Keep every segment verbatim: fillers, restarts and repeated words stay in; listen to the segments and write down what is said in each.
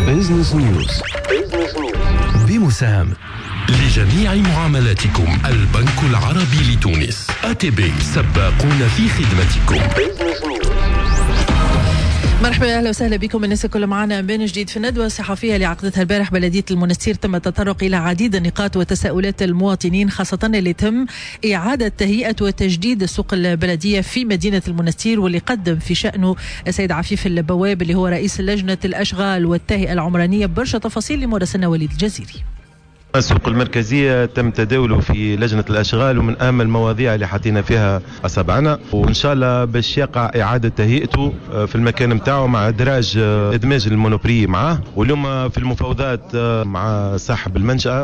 بيزنس نيوز بمساهمة لجميع معاملاتكم البنك العربي لتونس. إيه تي بي سباقون في خدمتكم. مرحبا، اهلا وسهلا بكم الناس الكل معنا من جديد في الندوه الصحفيه اللي عقدتها البارح بلديه المنستير. تم التطرق الى عديد النقاط وتساؤلات المواطنين، خاصه اللي تم اعاده تهيئه وتجديد السوق البلديه في مدينه المنستير، واللي قدم في شانه السيد عفيف البواب اللي هو رئيس لجنه الاشغال والتهيئه العمرانيه برشا تفاصيل لمراسلنا وليد الجزيري. السوق المركزية تم تداوله في لجنة الأشغال، ومن أهم المواضيع اللي حطينا فيها أصابعنا، وإن شاء الله باش يقع إعادة تهيئته في المكان متاعه مع إدراج إدماج المونوبري معه. واليوم في المفاوضات مع صاحب المنشأة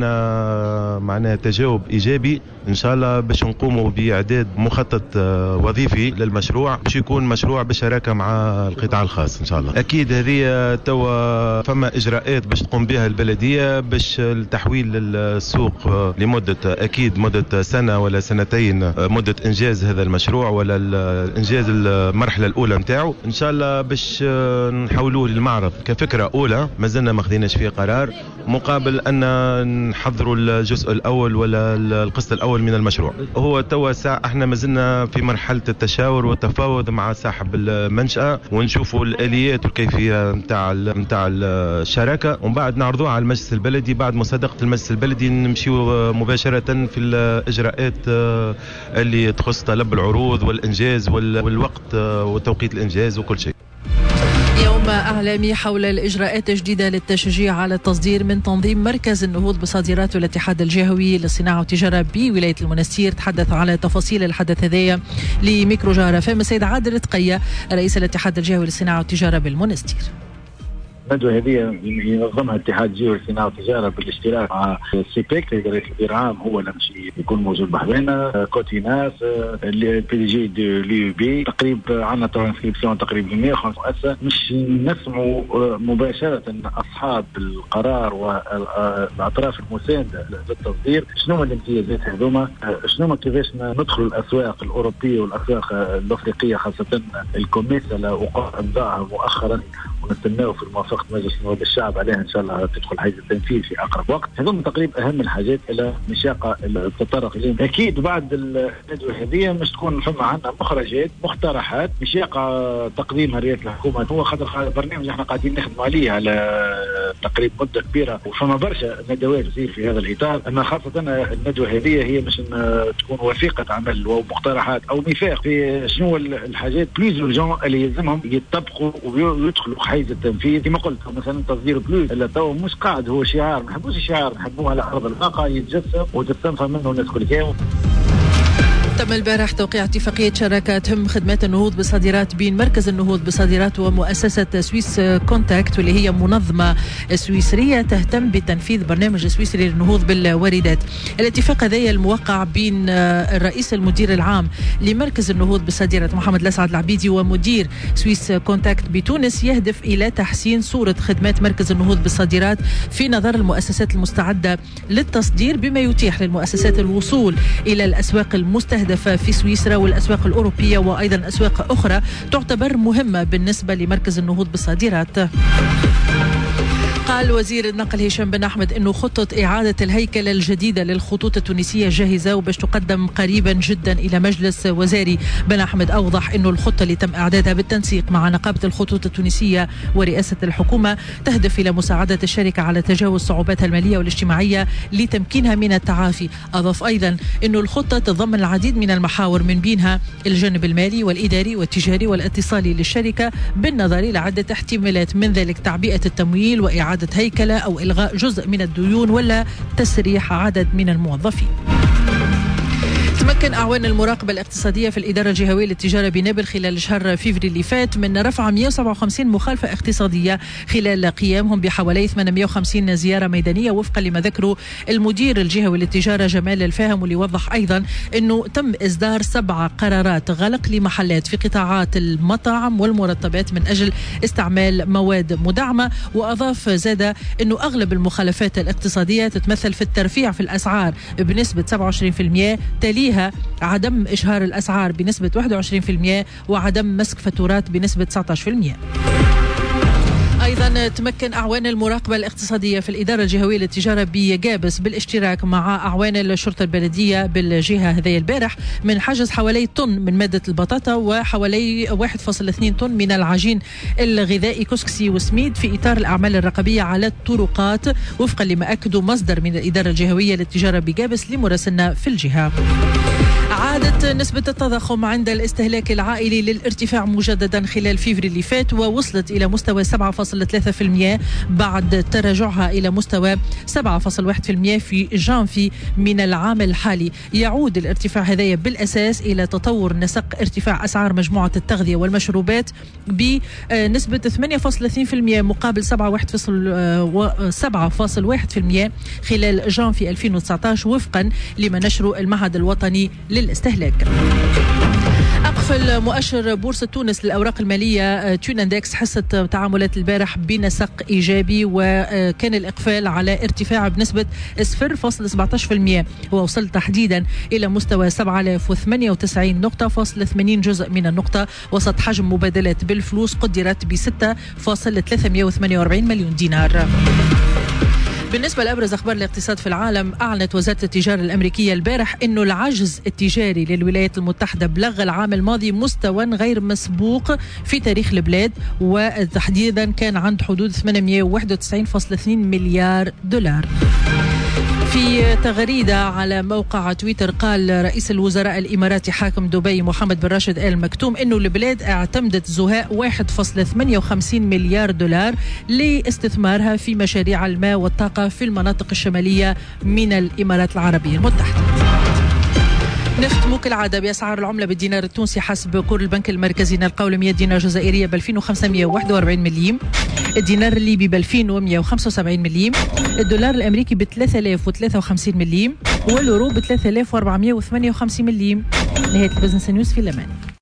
وعنا معناها تجاوب إيجابي إن شاء الله باش نقوموا بإعداد مخطط وظيفي للمشروع باش يكون مشروع بالشراكة مع القطاع الخاص إن شاء الله. أكيد هذه توا فما إجراءات باش تقوم بها البلدية باش تحويل السوق لمدة أكيد مدة سنة ولا سنتين، مدة إنجاز هذا المشروع ولا إنجاز المرحلة الأولى متاعه إن شاء الله باش نحولوه للمعرض كفكرة أولى. ما زلنا ما خديناش فيه قرار، مقابل أن نحضروا الجزء الأول ولا القسط الأول من المشروع. هو توا ساعة احنا ما زلنا في مرحلة التشاور والتفاوض مع صاحب المنشأة، ونشوفوا الآليات والكيفية متاع متاع الشراكة، ومن بعد نعرضوها على المجلس البلدي. بعد مصادقة المجلس البلدي نمشيو مباشرة في الإجراءات اللي تخص طلب العروض والإنجاز والوقت وتوقيت الإنجاز وكل شيء. يوم إعلامي حول الإجراءات الجديدة للتشجيع على التصدير من تنظيم مركز النهوض بصادرات والاتحاد الجهوي للصناعة والتجارة بولاية المنستير. تحدث على تفاصيل الحدث هذايا لميكرو جارة فهم السيد عادل تقية رئيس الاتحاد الجهوي للصناعة والتجارة بالمنستير. الندوة هذه ينظمها الاتحاد الجهوي للصناعة والتجارة بالاشتراك مع سيبيك رئيس الوزراء العام، هو اللي مشي يكون موجود بحذنا، كوتيناس، البي دي جي دو ليو بي. تقريبا عندنا ترانسكريبسيون تقريبا مئة وخمسة مؤسسة. مش نسمعوا مباشرة أصحاب القرار والأطراف المساندة للتصدير شنو الامتيازات هذوما، شنو كيفاش ندخل الأسواق الأوروبية والأسواق الأفريقية، خاصة الكوميسا اللي وقع إمضائها مؤخرا ونستناه في موافقة مجلس نواب الشعب عليها إن شاء الله تدخل حيز التنفيذ في أقرب وقت. هذول تقريبا أهم الحاجات إلى مشاقة التطرق إليهم. أكيد بعد الندوة هذه مش تكون فما عندنا مخرجات مقترحات مشاقة تقديمها رئاسة الحكومة. هو خاطر برنامج احنا قاعدين نخدموا عليه على تقريبا مدة كبيرة، وفما برشا ندوات تصير في هذا الإطار. أما خاصة الندوة هذه هي مش تكون وثيقة عمل ومقترحات أو ميثاق في شنو الحاجات بليز urgent اللي يلزمهم يتطبقوا ويدخلوا حيز التنفيذ. كما قلت مثلا تصدير بلوز اللي تو مش قاعد هو شعار، ما نحبوش الشعار، نحبوه على ارض الواقع يتجسم وتستنفع منه الناس كل كامل. تم البارح توقيع اتفاقية شراكة تهم خدمات النهوض بالصادرات بين مركز النهوض بالصادرات ومؤسسة سويس كونتاكت، واللي هي منظمة سويسرية تهتم بتنفيذ برنامج سويسري للنهوض بالواردات. الاتفاق هذا الموقع بين الرئيس المدير العام لمركز النهوض بالصادرات محمد الأسعد العبيدي ومدير سويس كونتاكت بتونس يهدف إلى تحسين صورة خدمات مركز النهوض بالصادرات في نظر المؤسسات المستعدة للتصدير، بما يتيح للمؤسسات الوصول إلى الأسواق المستهدفة في سويسرا والأسواق الأوروبية وأيضا أسواق أخرى تعتبر مهمة بالنسبة لمركز النهوض بالصادرات. قال وزير النقل هشام بن أحمد أنه خطة إعادة الهيكلة الجديدة للخطوط التونسية جاهزة وباش تقدم قريبا جدا إلى مجلس وزاري. بن أحمد أوضح أنه الخطة اللي تم إعدادها بالتنسيق مع نقابة الخطوط التونسية ورئاسة الحكومة تهدف إلى مساعدة الشركة على تجاوز صعوباتها المالية والاجتماعية لتمكينها من التعافي. أضاف أيضا أنه الخطة تتضمن العديد من المحاور من بينها الجانب المالي والإداري والتجاري والاتصالي للشركة بالنظر إلى عدة احتمالات، من ذلك تعبئة التمويل وإعادة هيكلة أو إلغاء جزء من الديون ولا تسريح عدد من الموظفين. تمكن أعوان المراقبة الاقتصادية في الإدارة الجهوية للتجارة بنابل خلال شهر فيفري اللي فات من رفع مئة وسبعة وخمسين مخالفة اقتصادية خلال قيامهم بحوالي ثمانمئة وخمسين زيارة ميدانية وفقا لما ذكروا المدير الجهوي للتجارة جمال الفاهم، واللي وضح أيضا أنه تم إصدار سبع قرارات غلق لمحلات في قطاعات المطاعم والمرطبات من أجل استعمال مواد مدعمة. وأضاف زاد أنه أغلب المخالفات الاقتصادية تتمثل في الترفيع في الأسعار بنسبة سبعة وعشرين بالمئة، تليها عدم إشهار الأسعار بنسبة واحد وعشرين بالمئة وعدم مسك فاتورات بنسبة تسعة عشر بالمئة. أيضا أيضا تمكن أعوان المراقبة الاقتصادية في الإدارة الجهوية للتجارة بجابس بالاشتراك مع أعوان الشرطة البلدية بالجهة هذه البارح من حجز حوالي طن من مادة البطاطا وحوالي واحد فاصلة اثنين طن من العجين الغذائي كسكسي وسميد في إطار الأعمال الرقابية على الطرقات وفقا لما أكدوا مصدر من الإدارة الجهوية للتجارة بجابس لمراسلنا في الجهة. عادت نسبة التضخم عند الاستهلاك العائلي للارتفاع مجددا خلال فيفري اللي فات ووصلت إلى مستوى سبعة فاصلة ثلاثة بالمئة بعد تراجعها إلى مستوى سبعة فاصلة واحد بالمئة في جانفي من العام الحالي. يعود الارتفاع هذايا بالأساس إلى تطور نسق ارتفاع أسعار مجموعة التغذية والمشروبات بنسبة ثمانية فاصلة اثنين بالمئة مقابل سبعة فاصلة واحد بالمئة خلال جانفي ألفين وتسعة عشر وفقا لما نشره المعهد الوطني للاستهلاك. أقفل مؤشر بورصة تونس للأوراق المالية تون اندكس حصة تعاملات البارح بنسق إيجابي وكان الإقفال على ارتفاع بنسبة صفر فاصلة سبعة عشر بالمئة ووصل تحديدا إلى مستوى سبعة آلاف وثمانية وتسعين نقطة فاصلة ثمانين جزء من النقطة وسط حجم مبادلات بالفلوس قدرت ب ستة فاصلة ثلاثمئة وثمانية وأربعين مليون دينار. بالنسبة لأبرز أخبار الاقتصاد في العالم، أعلنت وزارة التجارة الأمريكية البارح أنه العجز التجاري للولايات المتحدة بلغ العام الماضي مستوى غير مسبوق في تاريخ البلاد وتحديدا كان عند حدود ثمانمئة وواحد وتسعين فاصلة اثنين مليار دولار. في تغريدة على موقع تويتر قال رئيس الوزراء الإماراتي حاكم دبي محمد بن راشد آل مكتوم إنه البلاد اعتمدت زهاء واحد فاصلة ثمانية وخمسين مليار دولار لاستثمارها في مشاريع الماء والطاقة في المناطق الشمالية من الإمارات العربية المتحدة. نختم كالعادة بأسعار العملة بالدينار التونسي حسب كور البنك المركزي نلقاو مئة دينار جزائرية ب ألفين وخمسمئة وواحد وأربعين مليم، الدينار الليبي ب ألفين ومئة وخمسة وسبعين مليم، الدولار الأمريكي ب ثلاثة آلاف وثلاثة وخمسين مليم واليورو ب ثلاثة آلاف وأربعمئة وثمانية وخمسين مليم. نهاية البزنس نيوز في الأمان.